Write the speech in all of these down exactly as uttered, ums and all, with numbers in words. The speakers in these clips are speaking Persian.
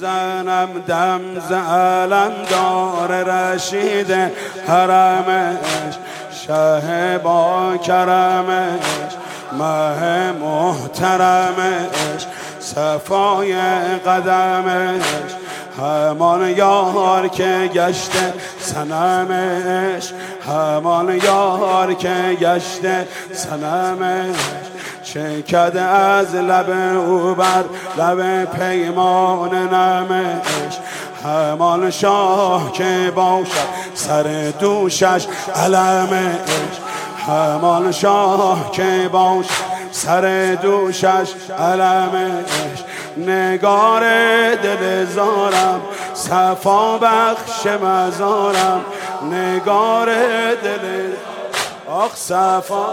میزنم دم ز علم دار رشید حرمش، شه با کرمش، مه محترمش، صفای قدمش، همان یار که گشته صنمش، همان یار که گشته صنمش، چکد از لب او بر لب پیمان نمش، همان شاه که باشد سر دوشش علمش، همان شاه که باشد سر دوشش علمش، نگار دل زارم صفا بخش مزارم، نگار دل آخ صفا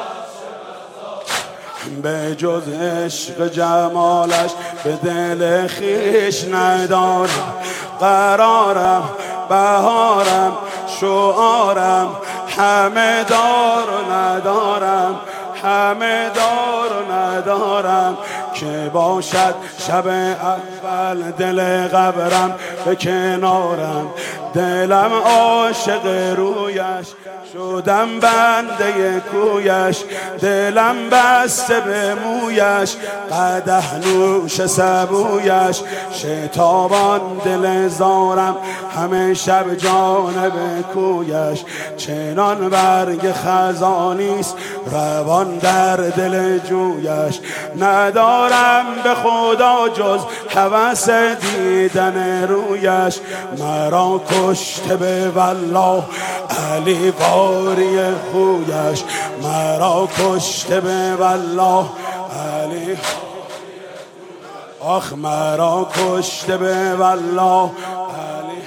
به جز عشق جمالش به دل خیش ندارم قرارم، بهارم شعارم، همه دار و ندارم، همه دار و ندارم، که باشد شب اول دل قبرم به کنارم، دلم عاشق رویش شدم بنده کویش، دلم بسته به مویش قدح نوش سبویش، شتابان دل زارم همه شب جانب کویش، چنان برگ خزانیست روان در دل جویش، ندارم به خدا جز هوس دیدن رویش، مرا کشته به والله علی واری خویش، مرا کشته به والله علی، آخ مرا کشته به والله علی،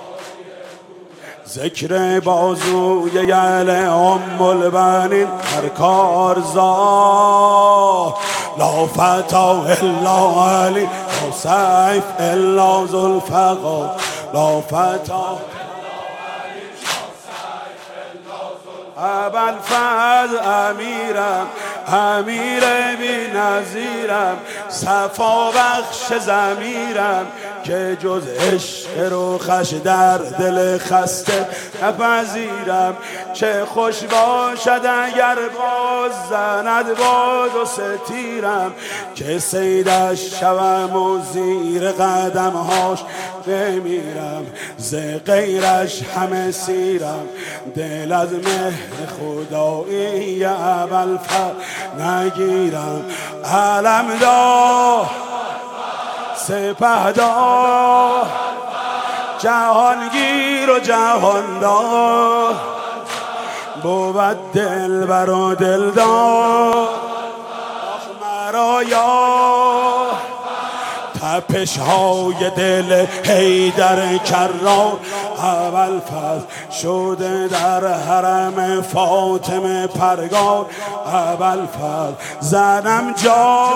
ذکر بازوی یل ام البنین هر کارزار، لا فتا الا علی، لا سیف الا ذوالفقار، لا فتا ابوالفضل امیرم، امیر بی نظیرم، صفا بخش ضمیرم، که جز عشق روخش در دل خسته نپذیرم، چه خوش باشد اگر باز زند باد و ستیرم، که صیدش شوم و زیر قدمهاش بمیرم، ز غیرش همه سیرم، دل از مهر خدایی ابوالفضل نگیرم، علم دار سپهدار جهانگیر و جهاندار، بود دلبر و دلدار، آخ مرا یار، تپش های دل حیدر کرار، ابوالفضل شده در حرم فاطمه پرگار، ابوالفضل زنم جا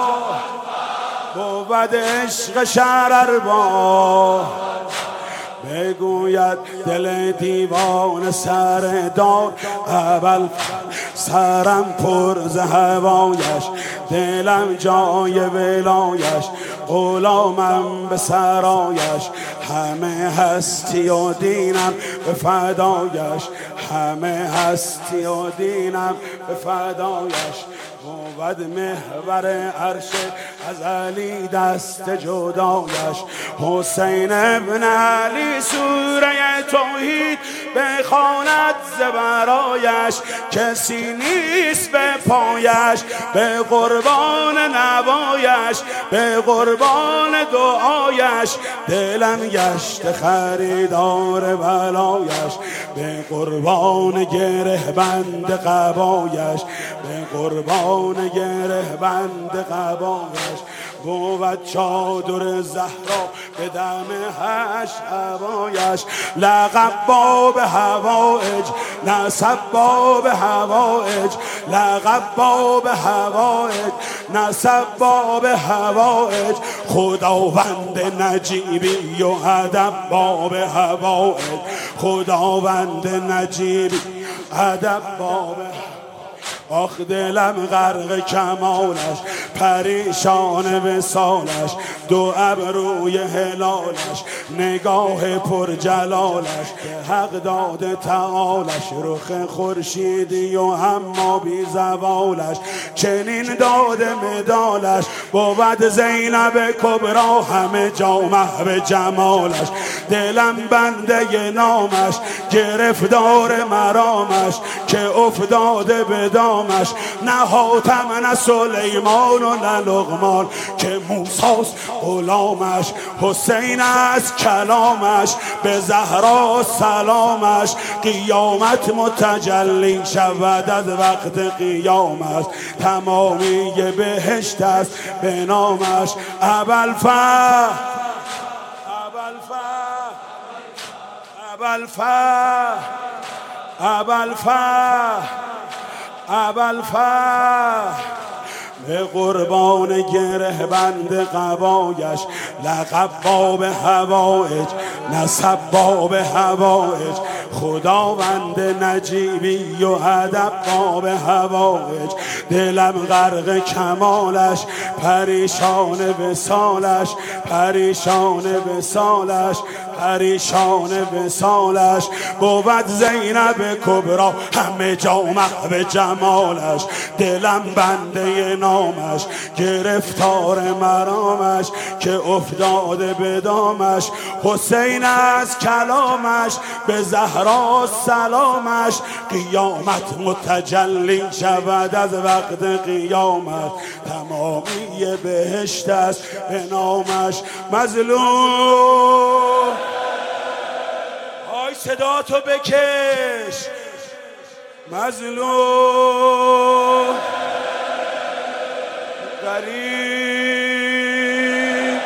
بود عشق شرر با، بگوید دل دیوان سر دار، ابوالفضل سرم پر ز هوایش، دلم جای ولایش، غلامم به سرایش، همه هستی و دینم به فدایش، همه هستی و دینم به فدایش، بود محور عرش ازلی دست جدایش، حسین ابن علی سوره توحید بخواند ز برایش، کسی نیست به پایش، به قربان نوایش، به قربان دعایش، دلم گشت خریدار بلایش، به قربان گره بند قبایش، به قربان گره بند قبایش، بود چادر زهرا به دم هش هوایش، لقب باب هوایج نسب باب هوایج، لقب باب هوایج نسب باب هوایج، خداوند نجیبی و ادب باب هوایج، خداوند نجیبی ادب باب آخ دلم غرق کمالش، پریشان وصالش، دو ابروی هلالش، نگاه پر جلالش، حق داده تعالش، رخ خورشیدی و اما بی زوالش، چنین داده مدالش، بود زینب کبرا همه جا محو جمالش، دلم بنده نامش، گرفتار مرامش، که افتاده به دامش، نه حاتم نه سلیمان و نه لقمان، که موسیٰ غلامش، حسین از کلامش، به زهرا سلامش، قیامت متجلی شود از وقت قیامش، تمامی بهشت است به نامش، ابوالفتح ابوالفتح ابوالفتح ابوالفتح ابوالفتح به قربان گره بند قبایش، لقب باب هوایج، نسب باب هوایج، خداوند نجیبی و ادب باب هوایج، دلم غرق کمالش، پریشان وصالش، پریشان وصالش، پریشان وصالش، بود زینب کبرا همه جا محو جمالش، دلم بنده نامش، گرفتار مرامش، که افتاده به دامش، حسین از کلامش، به زهرا سلامش، قیامت متجلی شود از وقت قیامت، تمامی بهشت است به نامش، مظلوم آی صدا تو بکش، مظلوم غریب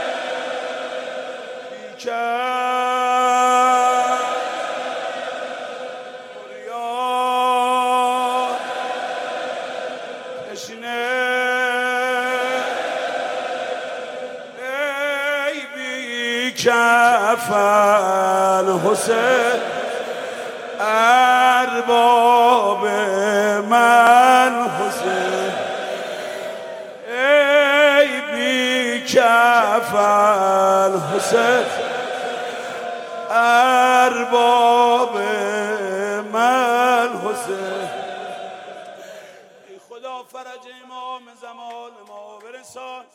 بیکر فریاد تشنه، ای بیکفن حسین ارباب من، حسین ای بیکفن حسین ارباب من، حسین ای خدا فرج امام زمان ما برسان.